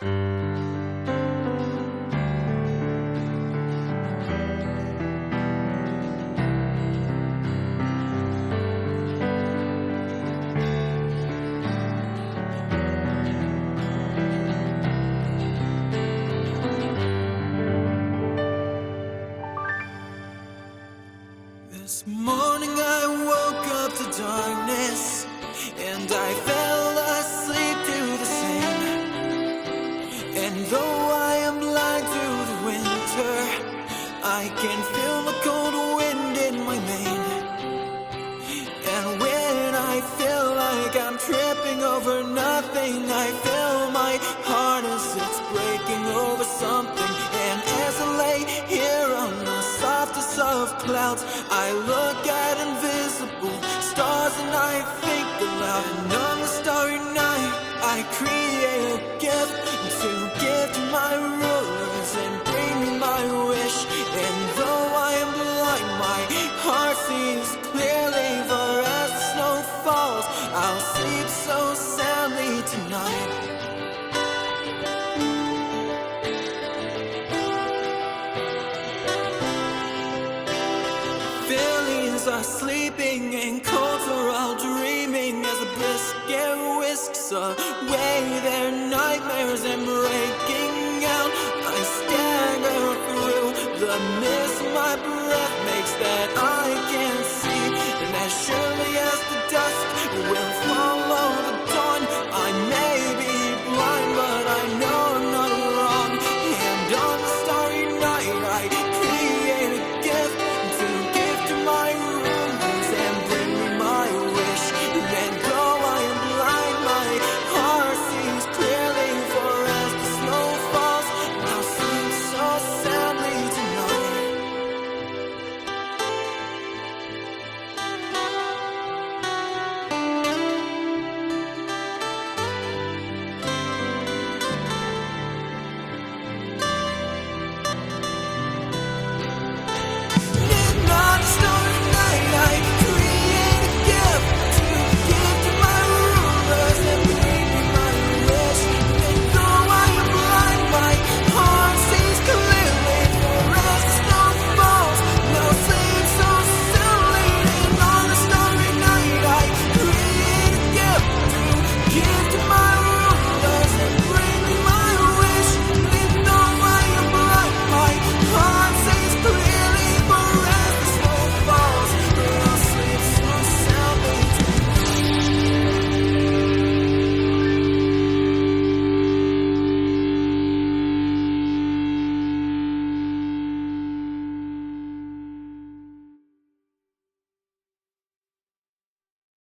This morning I woke up to darkness, and I fell asleep to the same. And though I am blind to the winter, I can feel the cold wind in my mane. And when I feel like I'm tripping over nothing, I feel my heart as it's breaking over something. And as I lay here on the softest of clouds, I look at invisible stars and I think aloud. And on the starry night, I create a gift to give to my rulers and bring me my wish. And though I am blind, my heart sees clearly, for as the snow falls, I'll sleep so soundly tonight. Feelings are sleeping and colds are all dreaming as the biscuit whisks away their nightmares and breaking out. I stagger through the mist my breath makes that I can't see, and as surely as the dust